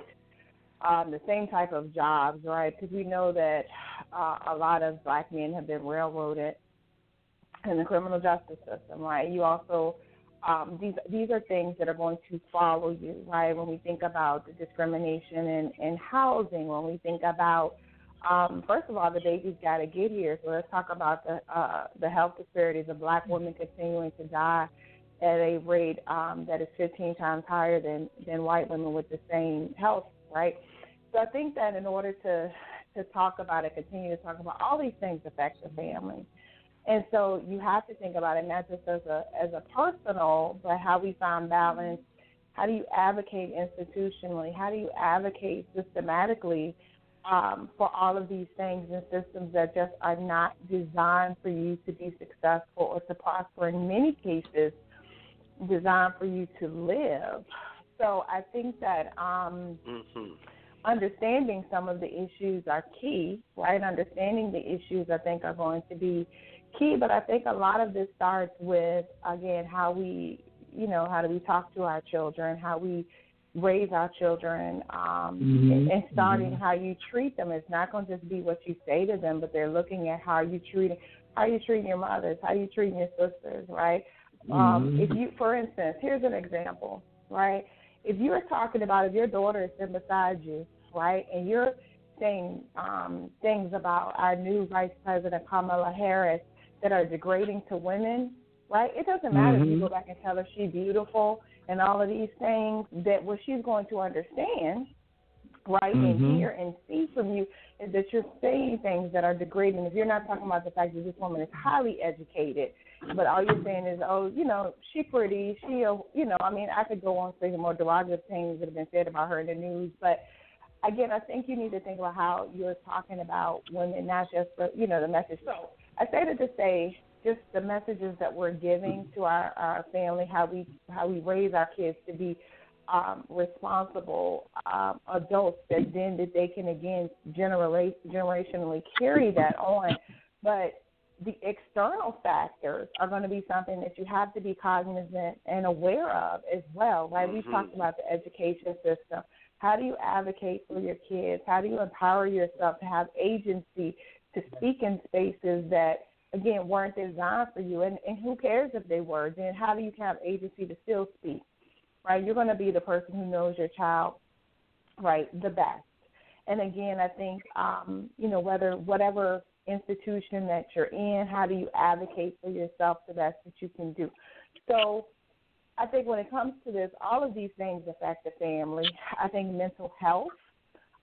um, the same type of jobs, right? Because we know that uh, a lot of black men have been railroaded in the criminal justice system, right? You also, um, these these are things that are going to follow you, right? When we think about the discrimination in, in housing, when we think about, um, first of all, the baby's got to get here. So let's talk about the uh, the health disparities of black women continuing to die at a rate um, that is fifteen times higher than, than white women with the same health, right? So I think that in order to, to talk about it, continue to talk about all these things affect the family. And so you have to think about it not just as a as a personal, but how we find balance. How do you advocate institutionally? How do you advocate systematically um, for all of these things and systems that just are not designed for you to be successful or to prosper? In many cases, designed for you to live. So I think that um, mm-hmm. understanding some of the issues are key, right? Understanding the issues, I think, are going to be key, but I think a lot of this starts with, again, how we, you know, how do we talk to our children, how we raise our children, um, mm-hmm. and, and starting mm-hmm. how you treat them. It's not going to just be what you say to them, but they're looking at how you treat, how you treating your mothers, how you treating your sisters, right? Mm-hmm. Um, if you, for instance, here's an example, right? If you're talking about if your daughter is sitting beside you, right, and you're saying um, things about our new Vice President Kamala Harris that are degrading to women, right? It doesn't matter mm-hmm. if you go back and tell her she's beautiful and all of these things, that what she's going to understand, right, mm-hmm. and hear and see from you is that you're saying things that are degrading. If you're not talking about the fact that this woman is highly educated, but all you're saying is, oh, you know, she's pretty, she, you know, I mean, I could go on saying more derogatory things that have been said about her in the news, but again, I think you need to think about how you're talking about women, not just the, you know, the message. So I say that to say just the messages that we're giving to our, our family, how we how we raise our kids to be um, responsible um, adults, that then that they can again generate, generationally carry that on. But the external factors are going to be something that you have to be cognizant and aware of as well, right? Mm-hmm. We've talked about the education system. How do you advocate for your kids? How do you empower yourself to have agency to speak in spaces that, again, weren't designed for you? And, and who cares if they were? Then how do you have agency to still speak, right? You're going to be the person who knows your child, right, the best. And, again, I think, um, you know, whether whatever institution that you're in, how do you advocate for yourself the best that you can do? So I think when it comes to this, all of these things affect the family. I think mental health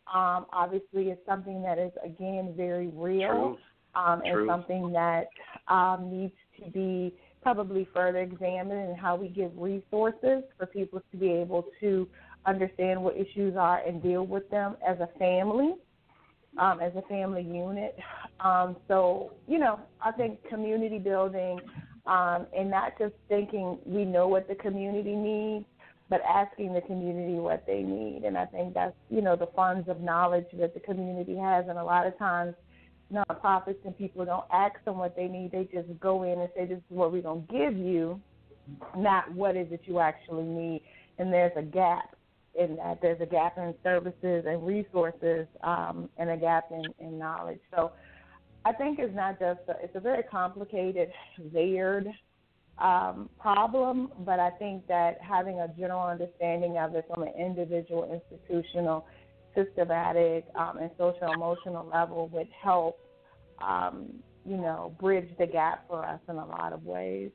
Um, obviously, it's something that is, again, very real. True. Um, and True. something that um, needs to be probably further examined, and how we give resources for people to be able to understand what issues are and deal with them as a family, um, as a family unit. Um, so, you know, I think community building um, and not just thinking we know what the community needs, but asking the community what they need. And I think that's, you know, the funds of knowledge that the community has. And a lot of times, nonprofits and people don't ask them what they need. They just go in and say, this is what we're going to give you, not what is it you actually need. And there's a gap in that. There's a gap in services and resources, um, and a gap in, in knowledge. So I think it's not just a, it's a very complicated, layered um, problem, but I think that having a general understanding of it from an individual, institutional, systematic, um, and social emotional level would help, um, you know, bridge the gap for us in a lot of ways.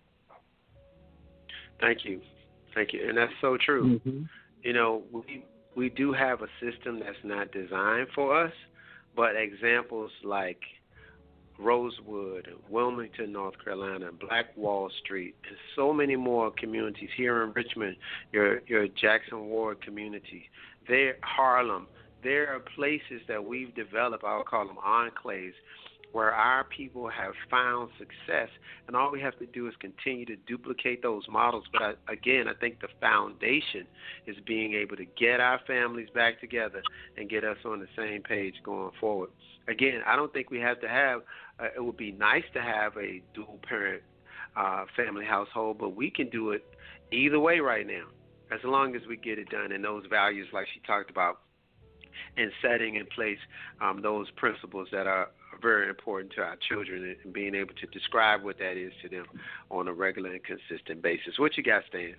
Thank you. Thank you. And that's so true. Mm-hmm. You know, we we do have a system that's not designed for us, but examples like Rosewood, Wilmington, North Carolina, Black Wall Street, and so many more communities here in Richmond, your your Jackson Ward community, there, Harlem. There are places that we've developed, I'll call them enclaves, where our people have found success, and all we have to do is continue to duplicate those models. But I, again, I think the foundation is being able to get our families back together and get us on the same page going forward. Again, I don't think we have to have, uh, it would be nice to have a dual-parent uh, family household, but we can do it either way right now, as long as we get it done. And those values, like she talked about, and setting in place um, those principles that are very important to our children, and being able to describe what that is to them on a regular and consistent basis. What you got, Stan?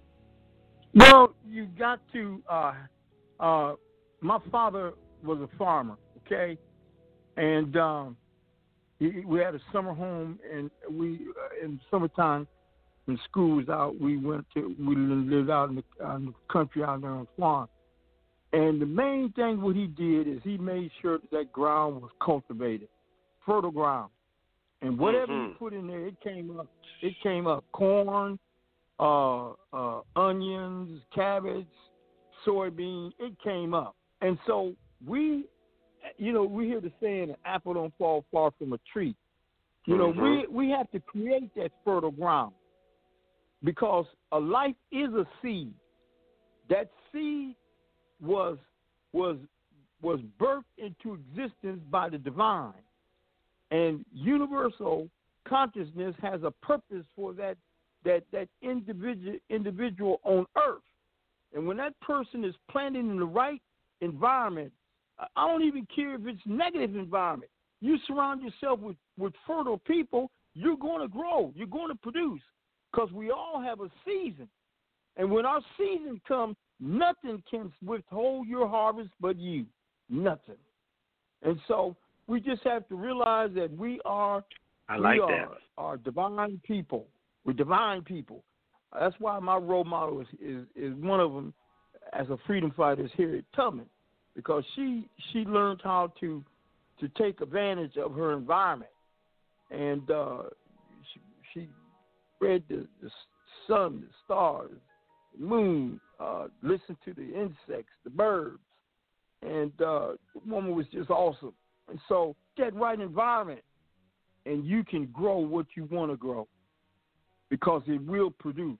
Well, you got to, uh, uh, my father was a farmer, okay? And um, he, we had a summer home, and we, uh, in summertime, when school was out, we went to, we lived out in the, uh, in the country out there on the farm. And the main thing what he did is he made sure that, that ground was cultivated, fertile ground. And whatever mm-hmm. he put in there, it came up. It came up corn, uh, uh, onions, cabbage, soybean. It came up. And so we, you know, we hear the saying, an apple don't fall far from a tree. You know, mm-hmm. we we have to create that fertile ground, because a life is a seed. That seed was was was birthed into existence by the divine, and universal consciousness has a purpose for that that that individual individual on earth. And when that person is planted in the right environment, I don't even care if it's negative environment. You surround yourself with, with fertile people, you're going to grow, you're going to produce, because we all have a season. And when our season comes, nothing can withhold your harvest but you. Nothing. And so we just have to realize that we are, I like we that. are, are divine people. We're divine people. That's why my role model is, is, is one of them as a freedom fighter is Harriet Tubman, because she she learned how to to take advantage of her environment. And uh, she, she read the, the sun, the stars, the moon, uh, listened to the insects, the birds. And uh, the woman was just awesome. And so that right environment, and you can grow what you want to grow, because it will produce.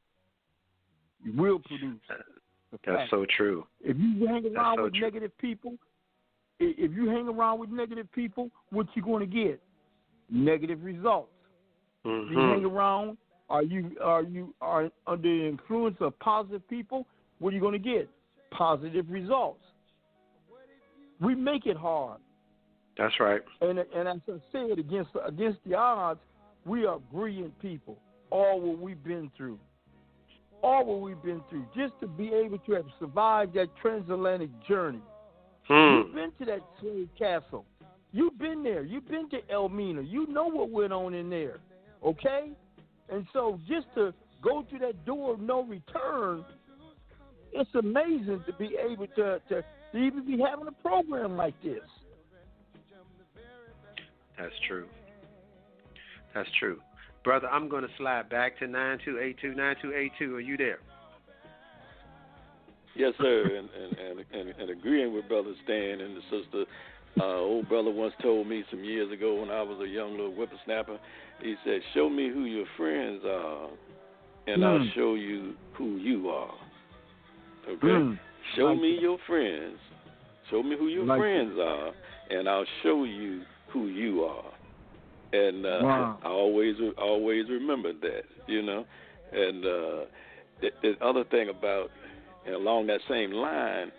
It will produce. That's so true. If you hang around so with true. negative people, if you hang around with negative people, what you going to get? Negative results. Mm-hmm. If you hang around, are you are you are under the influence of positive people? What are you going to get? Positive results. We make it hard. That's right. And and as I said, against against the odds, we are brilliant people. All what we've been through, all what we've been through, just to be able to have survived that transatlantic journey. Hmm. You've been to that slave castle. You've been there. You've been to Elmina. You know what went on in there, okay? And so just to go through that door of no return, it's amazing to be able to, to to even be having a program like this. That's true. That's true. Brother, I'm going to slide back to nine two eight two. nine two eight two, are you there? Yes, sir, and and, and, and, and agreeing with Brother Stan and the sister. Uh, old brother once told me some years ago when I was a young little whippersnapper, he said, show me who your friends are, and mm. I'll show you who you are. Okay? Mm. Show like me it. your friends. Show me who your like friends it. are, and I'll show you who you are. And uh, wow. I always always remembered that, you know. And uh, the, the other thing about, and along that same line,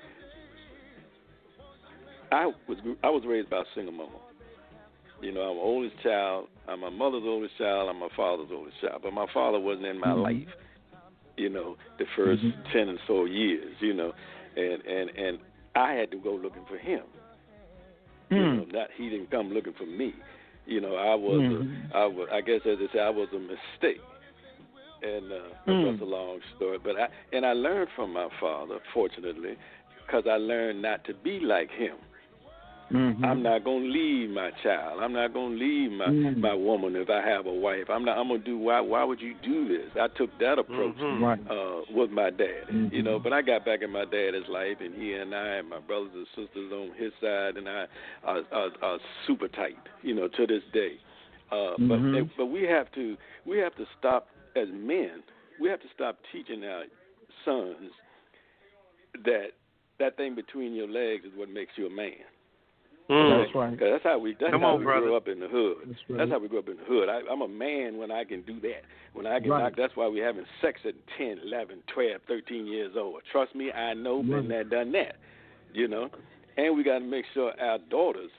I was I was raised by a single mama. You know, I'm the oldest child. I'm my mother's oldest child. I'm my father's oldest child. But my father wasn't in my mm-hmm. life, you know, the first mm-hmm. ten and so years, you know. And, and, and I had to go looking for him. Mm. You know, not he didn't come looking for me. You know, I was, mm-hmm. a, I was, I guess as they say, I was a mistake. And uh, mm. that's a long story. But I, and I learned from my father, fortunately, because I learned not to be like him. Mm-hmm. I'm not gonna leave my child. I'm not gonna leave my, mm-hmm. my woman if I have a wife. I'm not. I'm gonna do. Why? Why would you do this? I took that approach mm-hmm. uh, with my dad. Mm-hmm. You know, but I got back in my dad's life, and he and I, and my brothers and sisters on his side, and I are, are, are super tight. You know, to this day. Uh, mm-hmm. But but we have to we have to stop as men. We have to stop teaching our sons that that thing between your legs is what makes you a man. Mm. That's right. That's how we. That's Come how on, we brother. grew up in the hood. That's, right. That's how we grew up in the hood. I, I'm a man when I can do that. When I can right. knock. That's why we're having sex at ten, eleven, twelve, thirteen years old. Trust me, I know. Right. Been there, done that. You know, and we got to make sure our daughters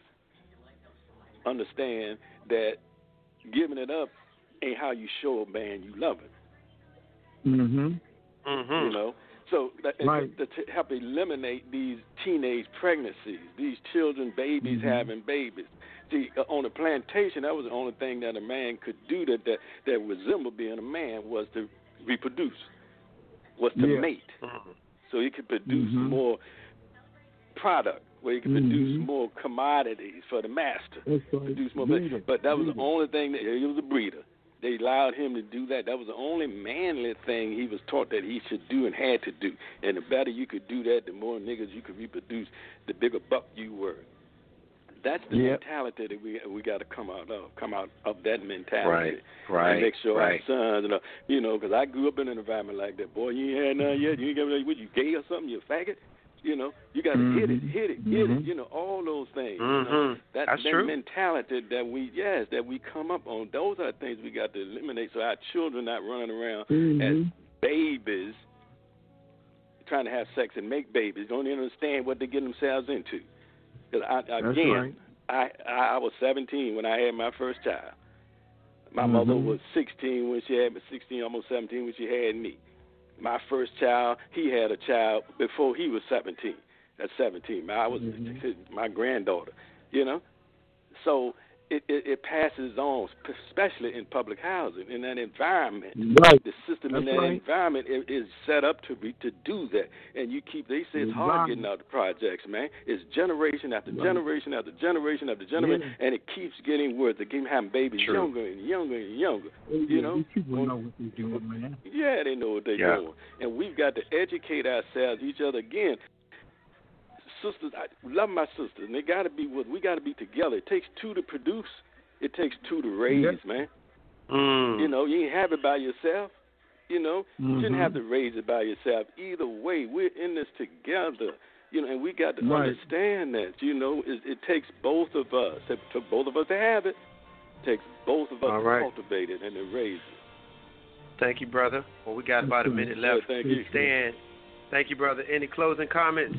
understand that giving it up ain't how you show a man you love him. Mm-hmm. Mm-hmm. You know. So that, right. to, to help eliminate these teenage pregnancies, these children, babies mm-hmm. having babies. See, on the plantation, that was the only thing that a man could do that that, that resembled being a man was to reproduce, was to yeah. mate. Mm-hmm. So he could produce mm-hmm. more product, where he could mm-hmm. produce more commodities for the master. That's right. Produce more, breeder. but that was breeder. the only thing that he was a breeder. They allowed him to do that. That was the only manly thing he was taught that he should do and had to do. And the better you could do that, the more niggas you could reproduce, the bigger buck you were. That's the yep. mentality that we we got to come out of. Come out of that mentality. Right, right, and make sure right. our sons, you know, because I grew up in an environment like that. Boy, you ain't had none yet. You ain't got what you gay or something? You a faggot? You know, you got to mm-hmm. hit it, hit it, get mm-hmm. it. You know, all those things. Mm-hmm. You know, that, That's that true. mentality that we, yes, that we come up on. Those are things we got to eliminate, so our children not running around mm-hmm. as babies, trying to have sex and make babies. Don't even understand what they get themselves into. Because again, right. I, I I was seventeen when I had my first child. My mm-hmm. mother was sixteen when she had me, sixteen, almost seventeen when she had me. My first child, he had a child before he was seventeen. At seventeen, I was mm-hmm. my granddaughter, you know. So it, it, it passes on, especially in public housing, in that environment. Right. The system That's in that right. environment is, is set up to be, to do that. And you keep, they say it's exactly. hard getting out the projects, man. It's generation after right. generation after generation after generation, yeah. and it keeps getting worse. They keep having babies True. younger and younger and younger, yeah, you know. These people know what they're doing, man. Yeah, they know what they're yeah. doing. And we've got to educate ourselves, each other again. Sisters, I love my sisters, and they got to be with. We got to be together. It takes two to produce. It takes two to raise, yep. man. Mm. You know, you ain't have it by yourself. You know, mm-hmm. you shouldn't have to raise it by yourself. Either way, we're in this together. You know, and we got to right. understand that. You know, it, it takes both of us. It took both of us to have it. It takes both of us All to right. cultivate it and to raise it. Thank you, brother. Well, we got about a minute left. Yeah, thank you. Stan, thank you, brother. Any closing comments?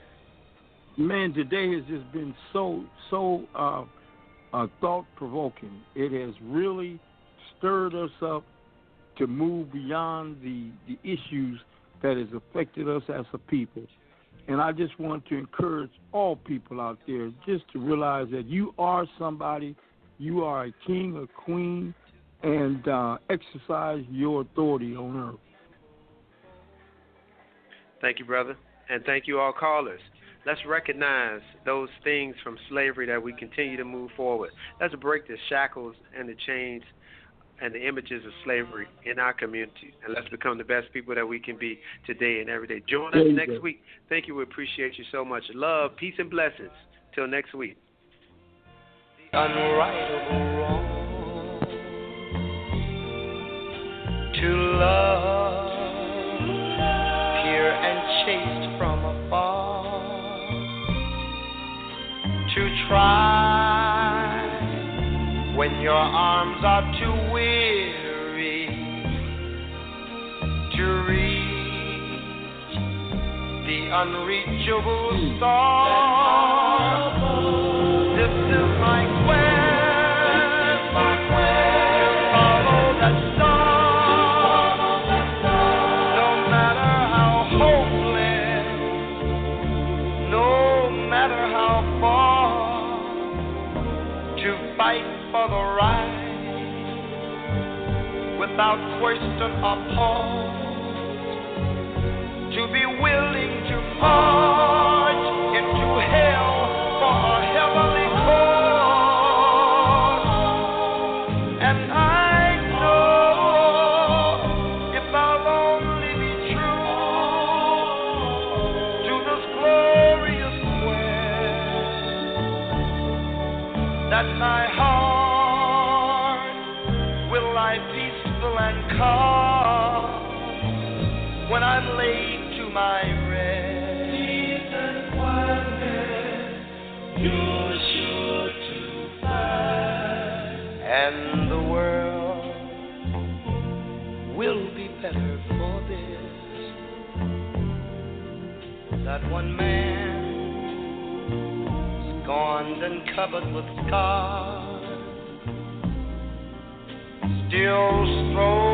Man, today has just been so, so uh, uh, thought-provoking. It has really stirred us up to move beyond the, the issues that has affected us as a people. And I just want to encourage all people out there just to realize that you are somebody, you are a king or queen, and uh, exercise your authority on earth. Thank you, brother. And thank you, all callers. Let's recognize those things from slavery that we continue to move forward. Let's break the shackles and the chains and the images of slavery in our community. And let's become the best people that we can be today and every day. Join us next week. Thank you. We appreciate you so much. Love, peace, and blessings. Till next week. The unrightable wrong. To love, pure and chaste from afar, to try when your arms are too weary to reach the unreachable star. This is my quest, my quest to follow that star. Fight for the right without question or pause, to be willing to march into hell for a heavenly cause. And I know if I'll only be true to this glorious quest, that my heart will lie peaceful and calm when I'm laid to my rest. Peace and quietness you're sure to find, and the world will be better for this. That one man scorned and covered with scars still strove